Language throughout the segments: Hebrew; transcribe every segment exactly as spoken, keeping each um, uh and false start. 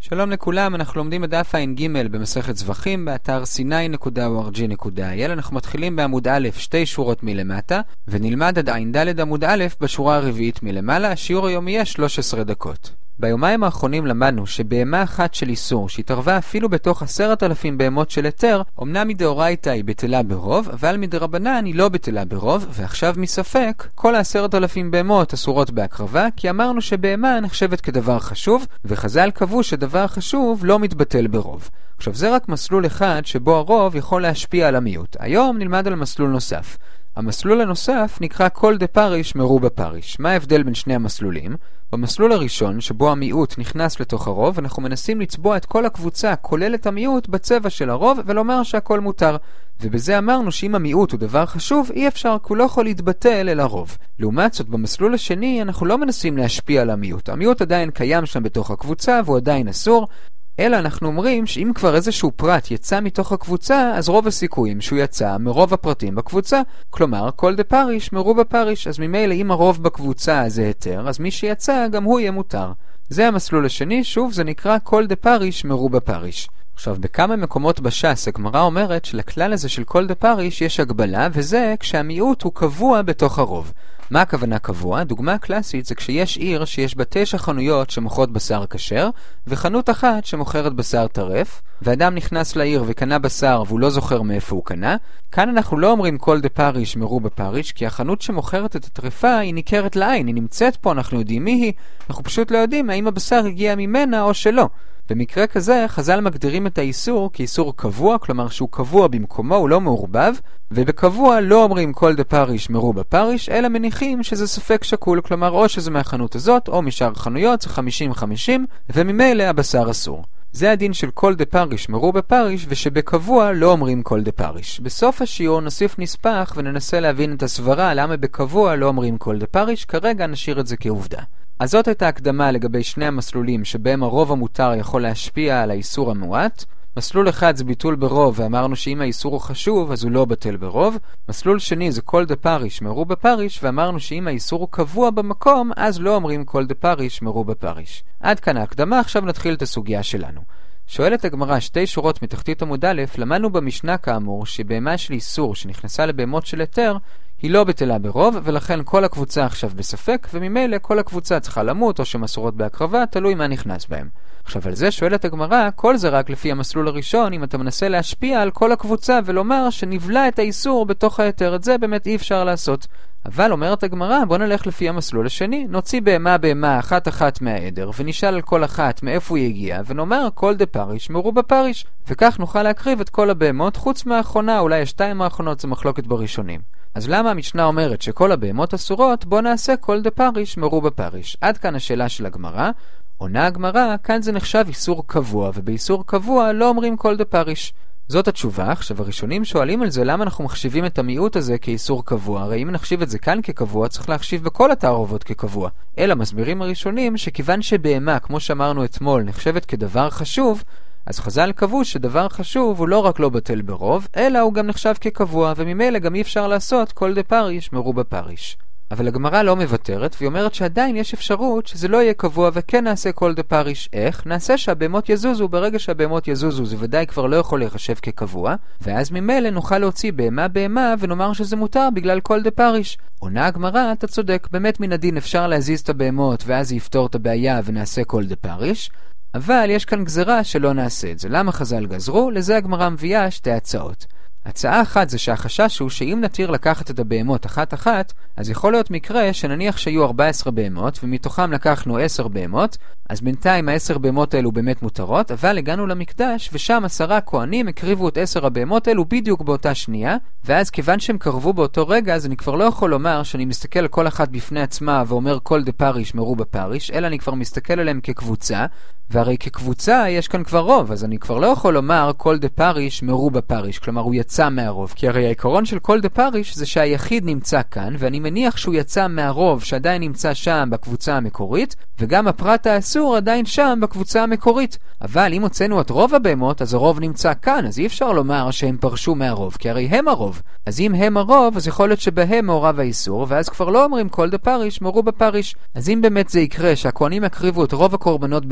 שלום לכולם, אנחנו לומדים בדף עין ג' במסכת זבחים באתר סיני נקודה או אר ג'י נקודה איי אל. אנחנו מתחילים בעמוד א', שתי שורות מלמטה, ונלמד עד עין ד' עמוד א' בשורה הרביעית מלמעלה. השיעור היום יהיה שלוש עשרה דקות. ביומיים האחרונים למדנו שבהמה אחת של איסור שהתערבה אפילו בתוך עשרת אלפים בהמות של היתר, אמנם מדאורייתא היא בטלה ברוב, אבל מדרבנן היא לא בטלה ברוב, ועכשיו מספק כל העשרת אלפים בהמות אסורות בהקרבה, כי אמרנו שבהמה נחשבת כדבר חשוב, וחז"ל קבעו שדבר חשוב לא מתבטל ברוב. עכשיו זה רק מסלול אחד שבו הרוב יכול להשפיע על המיעוט. היום נלמד על מסלול נוסף. המסלול הנוסף נקרא כל דה פריש מרובה פריש. מה ההבדל בין שני המסלולים? במסלול הראשון, שבו המיעוט נכנס לתוך הרוב, אנחנו מנסים לצבוע את כל הקבוצה, כולל את המיעוט, בצבע של הרוב, ולומר שהכל מותר. ובזה אמרנו שאם המיעוט הוא דבר חשוב, אי אפשר, כי הוא לא יכול להתבטל אל הרוב. לעומת זאת, במסלול השני, אנחנו לא מנסים להשפיע על המיעוט. המיעוט עדיין קיים שם בתוך הקבוצה, והוא עדיין אסור, אלא אנחנו אומרים שאם כבר איזשהו פרט יצא מתוך הקבוצה, אז רוב הסיכויים שהוא יצא מרוב הפרטים בקבוצה. כלומר, כל דה פריש מרובה פריש. אז ממילא אם הרוב בקבוצה זה היתר, אז מי שיצא גם הוא יהיה מותר. זה המסלול השני, שוב זה נקרא כל דה פריש מרובה פריש. עכשיו, בכמה מקומות בש"ס הגמרא אומרת שלכלל הזה של כל דה פריש יש הגבלה, וזה כשהמיעוט הוא קבוע בתוך הרוב. מה הכוונה קבוע? דוגמה קלאסית זה כשיש עיר שיש בה תשע חנויות שמוכרות בשר כשר, וחנות אחת שמוכרת בשר טרף, ואדם נכנס לעיר וקנה בשר והוא לא זוכר מאיפה הוא קנה. כאן אנחנו לא אומרים כל דה פריש מרובה פריש, כי החנות שמוכרת את הטרפה היא ניכרת לעין, היא נמצאת פה, אנחנו יודעים מי היא, אנחנו פשוט לא יודעים האם הבשר הגיע ממנה או שלא. במקרה כזה, חז"ל מגדירים את האיסור כאיסור קבוע, כלומר שהוא קבוע במקומו, הוא לא מעורבב, ובקבוע לא אומרים כל דה פריש מרובה פריש, אלא מניחים שזה ספק שקול, כלומר או שזה מהחנות הזאת, או משאר חנויות, זה חמישים חמישים, וממילא הבשר אסור. זה הדין של כל דה פריש מרובה פריש, ושבקבוע לא אומרים כל דה פריש. בסוף השיעור נוסיף נספח וננסה להבין את הסברה למה בקבוע לא אומרים כל דה פריש. כרגע נשאיר את זה כעובדה. אז זאת הייתה הקדמה לגבי שני המסלולים שבהם הרוב המותר יכול להשפיע על האיסור המועט. מסלול אחד זה ביטול ברוב, ואמרנו שאם האיסור הוא חשוב אז הוא לא בטל ברוב. מסלול שני זה כל דה פריש מרובה פריש, ואמרנו שאם האיסור הוא קבוע במקום אז לא אומרים כל דה פריש מרובה פריש. עד כאן ההקדמה, עכשיו נתחיל את הסוגיה שלנו. שואלת הגמרא שתי שורות מתחתית עמוד א', למדנו במשנה כאמור שבהמה של איסור שנכנסה לבהמות של היתר היא לא בטלה ברוב, ולכן כל הקבוצה עכשיו בספק, וממילא כל הקבוצה צריכה למות או שמסורות בהקרבה, תלוי מה נכנס בהם. עכשיו על זה שואלת הגמרא, כל זה רק לפי המסלול הראשון, אם אתה מנסה להשפיע על כל הקבוצה ולומר שנבלע את האיסור בתוך היתר, את זה באמת אי אפשר לעשות. אבל אומרת הגמרא, בוא נלך לפי המסלול השני, נוציא בהמה בהמה אחת אחת מהעדר, ונשאל על כל אחת מאיפה היא הגיעה, ונאמר כל דה פריש מרובה פריש, וכך נוכל להקריב את כל הבהמות, חוץ מהאחרונה, אולי השתיים האחרונות זה מחלוקת בראשונים. אז למה המשנה אומרת שכל הבהמות אסורות? בוא נעשה כל דה פריש מרובה פריש. עד כאן השאלה של הגמרא. עונה הגמרא, כאן זה נחשב איסור קבוע, ובאיסור קבוע לא אומרים כל דה פריש. זאת התשובה. עכשיו הראשונים שואלים על זה למה אנחנו מחשיבים את המיעוט הזה כאיסור קבוע. הרי אם נחשיב את זה כאן כקבוע, צריך להחשיב בכל התערובות כקבוע. אלא מסבירים הראשונים שכיוון שבהמה, כמו שאמרנו אתמול, נחשבת כדבר חשוב, אז חז"ל קבעו שדבר חשוב הוא לא רק לא בטל ברוב, אלא הוא גם נחשב כקבוע, וממילא גם אי אפשר לעשות כל דה פריש מרובה פריש. אבל הגמרא לא מבטרת, והיא אומרת שעדיין יש אפשרות שזה לא יהיה קבוע וכן נעשה כל דה פריש. איך? נעשה שהבהמות יזוזו. ברגע שהבהמות יזוזו זה ודאי כבר לא יכול להיחשב כקבוע, ואז ממילא נוכל להוציא בהמה בהמה ונאמר שזה מותר בגלל כל דה פריש. עונה הגמרא, אתה צודק, באמת מן הדין אפשר להזיז את הבהמות ואז יפתור את הבעיה ונעשה כל דה פריש. אבל יש כאן גזרה שלא נעשה את זה. למה חז"ל גזרו? לזה הגמרא מביאה שתי הצעות. הצעה אחת זה שהחשש הוא שאם נתיר לקחת את הבהמות אחת אחת, אז יכול להיות מקרה שנניח שהיו ארבע עשרה בהמות, ומתוכם לקחנו עשר בהמות, אז בינתיים העשר בהמות האלו באמת מותרות, אבל הגענו למקדש, ושם עשרה כהנים הקריבו את עשר הבהמות האלו בדיוק באותה שנייה, ואז כיוון שהם קרבו באותו רגע, אז אני כבר לא יכול לומר שאני מסתכל על כל אחת בפני עצמה ואומר כל דה פריש מרובה פריש, אלא אני כבר מסתכל עליהם כקבוצה, והרי כקבוצה יש כאן כבר רוב, אז אני כבר לא יכול לומר כל דה פריש מרובה פריש, כלומר הוא יצא מהרוב, כי הרי העיקרון של כל דה פריש זה שהיחיד נמצא כאן, ואני מניח שהוא יצא מהרוב שעדיין נמצא שם בקבוצה המקורית, וגם הפרט האסור עדיין שם בקבוצה המקורית. אבל אם הוצאנו את רוב הבהמות, אז הרוב נמצא כאן, אז אי אפשר לומר שהם פרשו מהרוב, כי הרי הם הרוב. אז אם הם הרוב, אז יכול להיות שבהם מעורב האיסור, ואז כבר לא אומרים כל דה פריש מרובה פריש. אז אם באמת זה יקרה שהכהנים יקריבו את רוב הקורבנות ביחד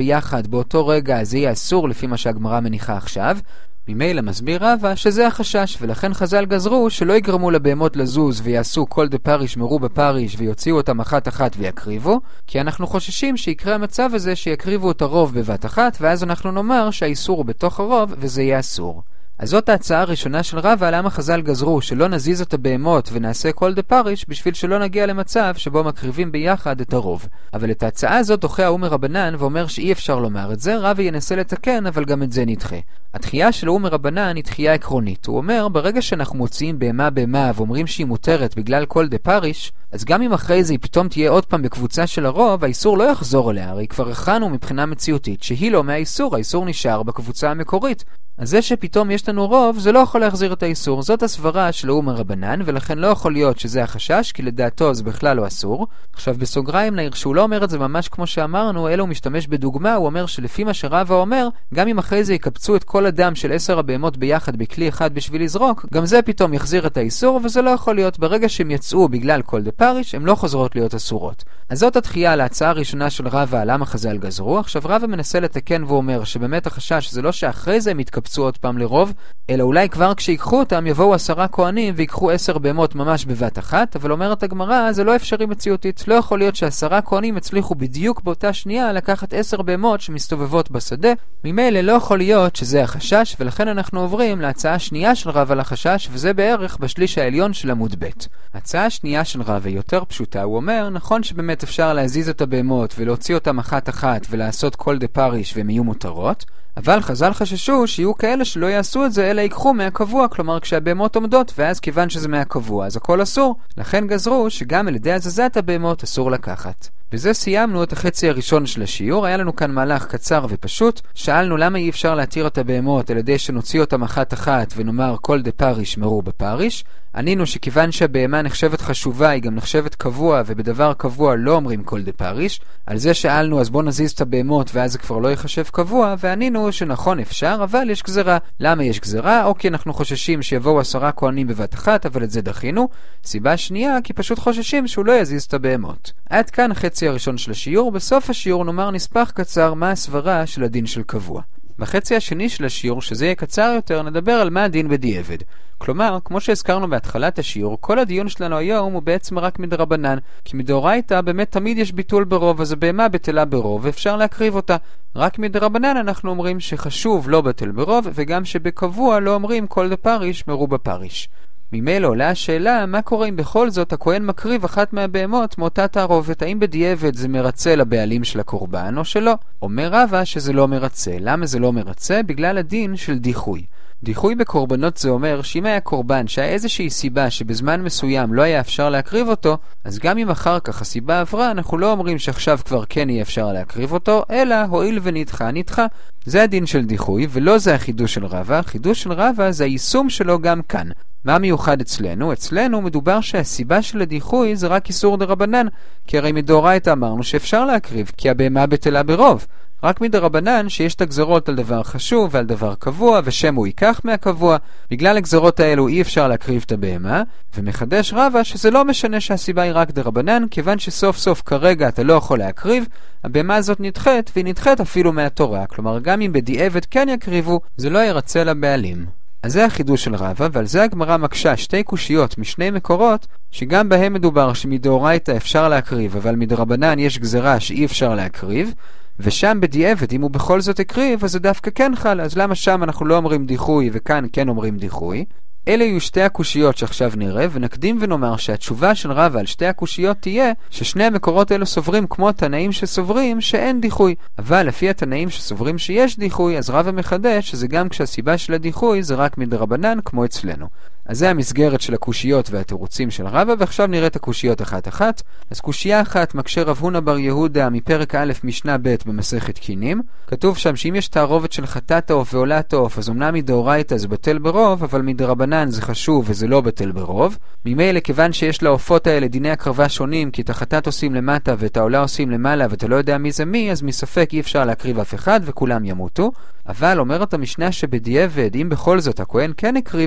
מיד באותו רגע, אז זה יהיה אסור לפי מה שהגמרא מניחה עכשיו. ממילא מסביר רבא שזה החשש, ולכן חז"ל גזרו שלא יגרמו לבהמות לזוז ויעשו כל דפריש מרו בפריש ויוציאו אותם אחת אחת ויקריבו, כי אנחנו חוששים שיקרה המצב הזה שיקריבו את הרוב בבת אחת, ואז אנחנו נאמר שהאיסור הוא בתוך הרוב וזה יהיה אסור. אז זאת ההצעה הראשונה של רבא למה חז"ל גזרו שלא נזיז את הבהמות ונעשה כל דפריש, בשביל שלא נגיע למצב שבו מקריבים ביחד את הרוב. אבל את ההצעה הזאת דוחה האומר רבנן ואומר שאי אפשר לומר את זה. רבא ינסה לתקן, אבל גם את זה נדחה. התחייה של האומר רבנן היא תחייה עקרונית. הוא אומר, ברגע שאנחנו מוציאים בהמה בהמה ואומרים שהיא מותרת בגלל כל דפריש, אז גם אם אחרי זה היא פתאום תהיה עוד פעם בקבוצה של הרוב, האיסור לא יחזור אליה, הרי כבר הכנו מבחינה מציאותית שהיא לא מהאיסור, האיסור נשאר בקבוצה המקורית. אז זה שפתאום יש לנו רוב, זה לא יכול להחזיר את האיסור. זאת הסברה של האומר רבנן, ולכן לא יכול להיות שזה החשש, כי לדעתו זה בכלל לא אסור. עכשיו בסוגריים נעיר שהוא לא אומר את זה ממש כמו שאמרנו, אלא הוא משתמש בדוגמה. הוא אומר שלפי מה שרבא אומר, גם אם אחרי זה יקבצו את כל הדם של עשר הבהמות ביחד בכלי אחד בשביל לזרוק, גם זה פתאום יחזיר את האיסור, וזה לא יכול להיות. ברגע שהם יצאו בגלל כל דפריש, הם לא חוזרות להיות אסורות. אז זאת התחייה להצעה הראשונה של רבא, למה חז"ל גזרו. עכשיו רבא מנסה לתקן ואומר שבאמת החשש זה לא שאחרי זה הם יתקבצו עוד פעם לרוב, אלא אולי כבר כשיקחו אותם יבואו עשרה כהנים ויקחו עשר בהמות ממש בבת אחת. אבל אומרת הגמרא, זה לא אפשרי מציאותית. לא יכול להיות שעשרה כהנים הצליחו בדיוק באותה שנייה לקחת עשר בהמות שמסתובבות בשדה. ממילא לא יכול להיות שזה החשש, ולכן אנחנו עוברים להצעה השנייה של רבא לחשש, וזה בערך בשליש העליון של עמוד ב'. ההצעה השנייה של רבא יותר פשוטה. הוא אומר, נכון שבאמת אפשר להזיז את הבהמות ולהוציא אותם אחת אחת ולעשות כל דפריש והם יהיו מותרות, אבל חז"ל חששו שיהיו כאלה שלא יעשו את זה אלא ייקחו מהקבוע, כלומר כשהבהמות עומדות, ואז כיוון שזה מהקבוע אז הכל אסור. לכן גזרו שגם על ידי הזזת הבהמות אסור לקחת. בזה סיימנו את החצי הראשון של השיעור. היה לנו כאן מהלך קצר ופשוט. שאלנו למה אי אפשר להתיר את הבהמות על ידי שנוציא אותם אחת אחת ונאמר כל דפריש מרו בפריש. ענינו שכיוון שהבהמה נחשבת חשובה, היא גם נחשבת קבוע, ובדבר קבוע לא אומרים כל דפריש. על זה שאלנו, אז בוא נזיז את הבהמות ואז זה כבר לא יחשב קבוע, וענינו שנכון אפשר, אבל יש גזרה. למה יש גזרה? או כי אנחנו חוששים שיבואו עשרה כהנים בבת אחת, אבל את זה דחינו. סיבה שנייה, כי פשוט חוששים שהוא לא יזיז את הבהמות. עד כאן החצי הראשון של השיעור. בסוף השיעור נאמר נספח קצר מה הסברה של הדין של קבוע. בחצי השני של השיעור, שזה יהיה קצר יותר, נדבר על מה הדין בדיעבד. כלומר, כמו שהזכרנו בהתחלת השיעור, כל הדיון שלנו היום הוא בעצם רק מדרבנן, כי מדאורייתא באמת תמיד יש ביטול ברוב, אז הבהמה בטלה ברוב ואפשר להקריב אותה. רק מדרבנן אנחנו אומרים שחשוב לא בטל ברוב, וגם שבקבוע לא אומרים כל דפריש מרו בפריש. ממילא עולה השאלה, מה קורה אם בכל זאת הכהן מקריב אחת מהבהמות מאותה תערובת? האם בדיעבד זה מרצה לבעלים של הקורבן או שלא? אומר רבא שזה לא מרצה. למה זה לא מרצה? בגלל הדין של דיחוי. דיחוי בקורבנות זה אומר שאם היה קורבן שהיה איזושהי סיבה שבזמן מסוים לא היה אפשר להקריב אותו, אז גם אם אחר כך הסיבה עברה, אנחנו לא אומרים שעכשיו כבר כן יהיה אפשר להקריב אותו, אלא הועיל ונדחה, נדחה. זה הדין של דיחוי, ולא זה החידוש של רבא. החידוש של רבא זה היישום שלו גם כאן. מה מיוחד אצלנו? אצלנו מדובר שהסיבה של הדיחוי זה רק איסור דרבנן, כי הרי מדאורייתא אמרנו שאפשר להקריב, כי הבהמה בטלה ברוב. רק מדרבנן שיש את הגזרות על דבר חשוב ועל דבר קבוע, ושם הוא ייקח מהקבוע. בגלל הגזרות האלו אי אפשר להקריב את הבהמה, ומחדש רבא שזה לא משנה שהסיבה היא רק דרבנן, כיוון שסוף סוף כרגע אתה לא יכול להקריב, הבהמה הזאת נדחית, והיא נדחית אפילו מהתורה. כלומר, גם אם בדיעבד כן יקריבו, זה לא ירצה לבעלים. אז זה החידוש של רבא, ועל זה הגמרא מקשה שתי קושיות משני מקורות, שגם בהם מדובר שמדאורייתא אפשר להקריב, אבל מדרבנן יש גזרה שאי אפשר להקריב, ושם בדיעבד, אם הוא בכל זאת הקריב, אז זה דווקא כן חל. אז למה שם אנחנו לא אומרים דיחוי, וכאן כן אומרים דיחוי? אלה יהיו שתי הקושיות שעכשיו נראה, ונקדים ונאמר שהתשובה של רבא על שתי הקושיות תהיה ששני המקורות האלו סוברים כמו התנאים שסוברים שאין דיחוי. אבל לפי התנאים שסוברים שיש דיחוי, אז רבא מחדש שזה גם כשהסיבה של הדיחוי זה רק מדרבנן כמו אצלנו. אז זה המסגרת של הקושיות והתירוצים של רבא, ועכשיו נראה את הקושיות אחת אחת. אז קושייה אחת מקשה רב הונא בר יהודה מפרק א' משנה ב' במסכת קינים. כתוב שם שאם יש תערובת של חטאת העוף ועולת העוף, אז אמנם מדאורייתא זה בטל ברוב, אבל מדרבנן זה חשוב וזה לא בטל ברוב. ממילא כיוון שיש לעופות האלה דיני הקרבה שונים, כי את החטאת עושים למטה ואת העולה עושים למעלה ואתה לא יודע מי זה מי, אז מספק אי אפשר להקריב אף אחד וכולם ימותו. אבל אומרת המשנה שבדיעבד, אם בכל זאת הכהן כן הקריב,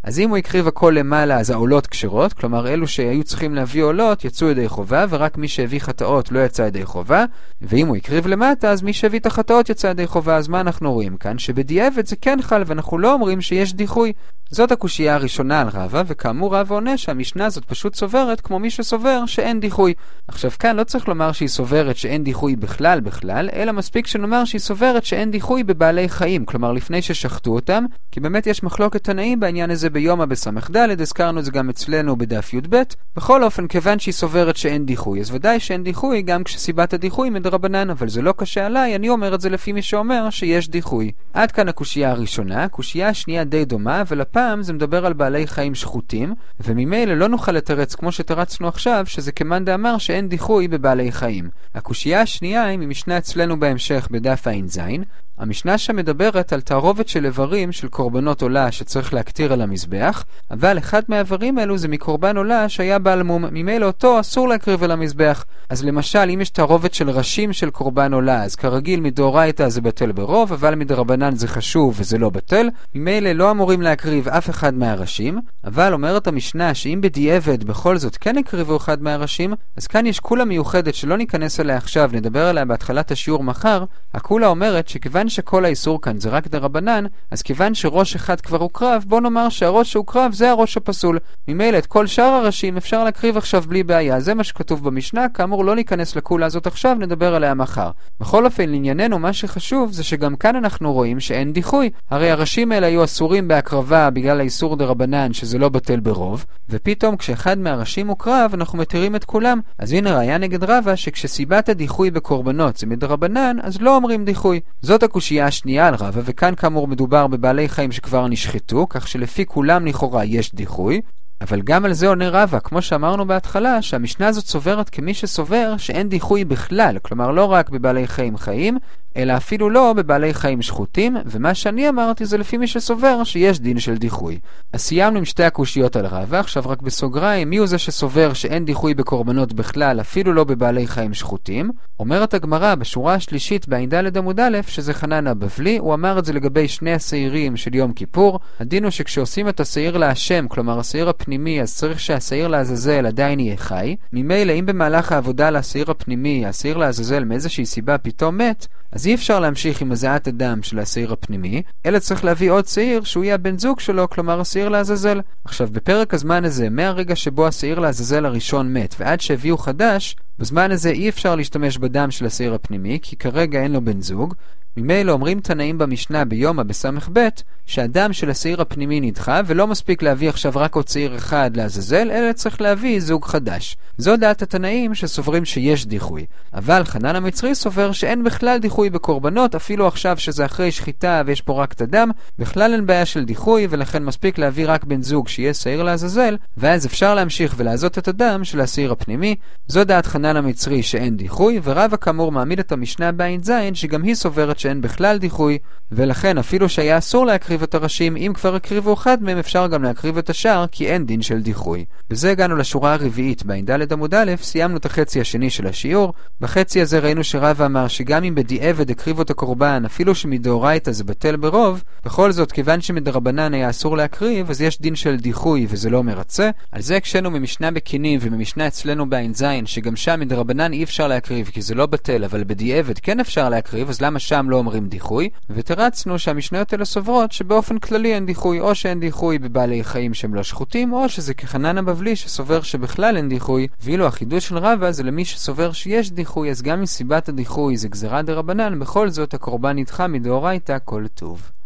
אז אם הוא הקריב הכל למעלה, אז העולות כשרות, כלומר אלו שהיו צריכים להביא עולות יצאו ידי חובה, ורק מי שהביא חטאות לא יצא ידי חובה, ואם הוא הקריב למטה, אז מי שהביא את החטאות יצא ידי חובה. אז מה אנחנו רואים כאן? שבדיעבד זה כן חל, ואנחנו לא אומרים שיש דיחוי. זאת הקושייה הראשונה על רבא, וכאמור רבא עונה שהמשנה הזאת פשוט סוברת כמו מי שסובר שאין דיחוי. עכשיו כאן לא צריך לומר שהיא סוברת שאין דיחוי בכלל בכלל, אלא מספיק שנאמר שהיא סוברת שאין דיחוי בבעלי חיים, כלומר לפני ששחטו אותם, כי באמת יש מחלוקת תנאים בעניין הזה ביומא בסמך ד', הזכרנו את זה גם אצלנו בדף י' ב'. בכל אופן, כיוון שהיא סוברת שאין דיחוי, אז ודאי שאין דיחוי גם כשסיבת הדיחוי מדרבנן, אבל זה לא קשה עליי, אני אומר את זה לפי מי שאומר שיש דיחוי. עד כאן הקושייה הראשונה. הקושייה השנייה די דומה, אבל הפעם זה מדבר על בעלי חיים שחוטים, וממילא לא נוכל לתרץ כמו שתרצנו עכשיו, שזה כמאן דאמר שאין דיחוי בבעלי חיים. הקושייה השנייה היא ממשנה אצלנו בהמשך בדף ע"ז. המשנה שם מדברת על תערובת של איברים של קורבנות עולה שצריך להקטיר על המזבח, אבל אחד מהאיברים האלו זה מקורבן עולה שהיה בעל מום, ממילא אותו אסור להקריב על המזבח. אז למשל, אם יש תערובת של ראשים של קורבן עולה, אז כרגיל מדאורייתא זה בטל ברוב, אבל מדרבנן זה חשוב וזה לא בטל, ממילא לא אמורים להקריב אף אחד מהראשים. אבל אומרת המשנה שאם בדיעבד בכל זאת כן הקריבו אחד מהראשים, אז כאן יש קולה מיוחדת שלא ניכנס עליה עכשיו, נדבר עליה בהתחלת השיעור מחר. הקולה אומרת שכיוון שכל האיסור כאן זה רק דרבנן, אז כיוון שראש אחד כבר הוקרב, בוא נאמר שהראש שהוקרב זה הראש הפסול. ממילא את כל שאר הראשים אפשר להקריב עכשיו בלי בעיה. זה מה שכתוב במשנה, כאמור לא ניכנס לקולה הזאת עכשיו, נדבר עליה מחר. בכל אופן, לענייננו מה שחשוב זה שגם כאן אנחנו רואים שאין דיחוי. הרי הראשים האלה היו אסורים בהקרבה בגלל האיסור דרבנן שזה לא בטל ברוב, ופתאום כשאחד מהראשים הוקרב אנחנו מתירים את כולם. אז הנה ראיה נגד רבא שכשסיבת הדיחוי בקורבנות זה מדרבנן, אז לא אומרים דיחוי. זאת הקושייה השנייה על רבא, וכאן כאמור מדובר בבעלי חיים שכבר נשחטו, כך שלפי כולם לכאורה יש דיחוי. אבל גם על זה עונה רבא, כמו שאמרנו בהתחלה, שהמשנה הזאת סוברת כמי שסובר שאין דיחוי בכלל, כלומר לא רק בבעלי חיים חיים, אלא אפילו לא בבעלי חיים שחוטים, ומה שאני אמרתי זה לפי מי שסובר שיש דין של דיחוי. אז סיימנו עם שתי הקושיות על רבא, עכשיו רק בסוגריים, מי הוא זה שסובר שאין דיחוי בקורבנות בכלל, אפילו לא בבעלי חיים שחוטים? אומרת הגמרא בשורה השלישית בע"ד עמוד א', שזה חנן הבבלי, הוא אמר את זה לגבי שני השעירים של יום כיפור. הדין הוא שכשעושים את השעיר להשם, כלומר השעיר הפנימי, אז צריך שהשעיר לעזאזל עדיין יהיה חי. ממילא אם במהלך העבודה לשעיר הפנימי, השעיר לעזאזל מאיזושהי סיבה פתאום מת, אז אי אפשר להמשיך עם הזעת הדם של השעיר הפנימי, אלא צריך להביא עוד שעיר שהוא יהיה הבן זוג שלו, כלומר השעיר לעזאזל. עכשיו בפרק הזמן הזה, מהרגע שבו השעיר לעזאזל הראשון מת ועד שהביאו חדש, בזמן הזה אי אפשר להשתמש בדם של השעיר הפנימי, כי כרגע אין לו בן זוג. ממילא אומרים תנאים במשנה ביומא בסמך ב' שהדם של השעיר הפנימי נדחה, ולא מספיק להביא עכשיו רק עוד שעיר אחד לעזאזל, אלא צריך להביא זוג חדש. זו דעת התנאים שסוברים שיש דיחוי. אבל חנן המצרי סובר שאין בכלל דיחוי בקורבנות, אפילו עכשיו שזה אחרי שחיטה ויש פה רק את הדם, בכלל אין בעיה של דיחוי, ולכן מספיק להביא רק בן זוג שיהיה שעיר לעזאזל, ואז אפשר להמשיך ולעזות את הדם של השעיר הפנימי. זו דעת חנן המצרי שאין דיחוי, ורבא כאמור מעמיד את המשנה בע"ז שגם היא סוברת שאין בכלל דיחוי, ולכן אפילו שהיה אסור להקריב את הראשים, אם כבר הקריבו אחד מהם אפשר גם להקריב את השאר, כי אין דין של דיחוי. בזה הגענו לשורה הרביעית בע"ד עמוד א', סיימנו את החצי השני של השיעור. בחצי הזה ראינו שרבא אמר שגם אם בדיעבד הקריבו את הקורבן, אפילו שמדאורייתא זה בטל ברוב, בכל זאת כיוון שמדרבנן היה אסור להקריב, אז יש דין של דיחוי וזה לא מרצה. על זה הקשנו ממשנה בקינים וממשנה אצלנו בע"ז, שגם שם מדרבנן אי אפשר להקריב כי זה לא בטל, אבל בדיעבד כן אפשר להקריב, אז למה שם לא אומרים דיחוי? ותרצנו שהמשניות האלה סוברות שבאופן כללי אין דיחוי, או שאין דיחוי בבעלי חיים שהם לא שחוטים, או שזה כחנן הבבלי שסובר שבכלל אין דיחוי. ואילו החידוש של רבא זה למי שסובר שיש דיחוי, אז גם מסיבת הדיחוי זה גזירה דרבנן, בכל זאת הקורבן נדחה מדאורייתא כל טוב.